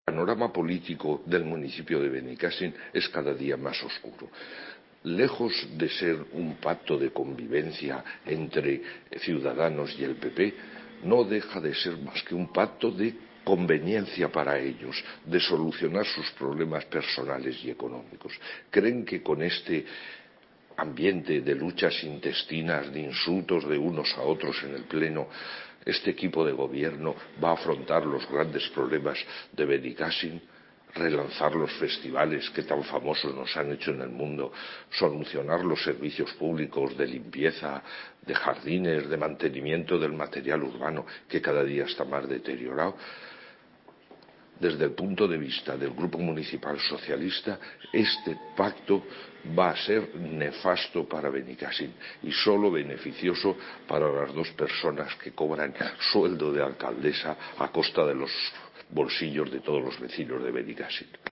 El panorama político del municipio de Benicàssim es cada día más oscuro. Lejos de ser un pacto de convivencia entre Ciudadanos y el PP, no deja de ser más que un pacto de conveniencia para ellos, de solucionar sus problemas personales y económicos. Creen que con este ambiente de luchas intestinas, de insultos de unos a otros en el Pleno, este equipo de gobierno va a afrontar los grandes problemas de Benicàssim, relanzar los festivales que tan famosos nos han hecho en el mundo, solucionar los servicios públicos de limpieza, de jardines, de mantenimiento del material urbano, que cada día está más deteriorado. Desde el punto de vista del Grupo Municipal Socialista, este pacto va a ser nefasto para Benicàssim y solo beneficioso para las dos personas que cobran sueldo de alcaldesa a costa de los bolsillos de todos los vecinos de Benicàssim.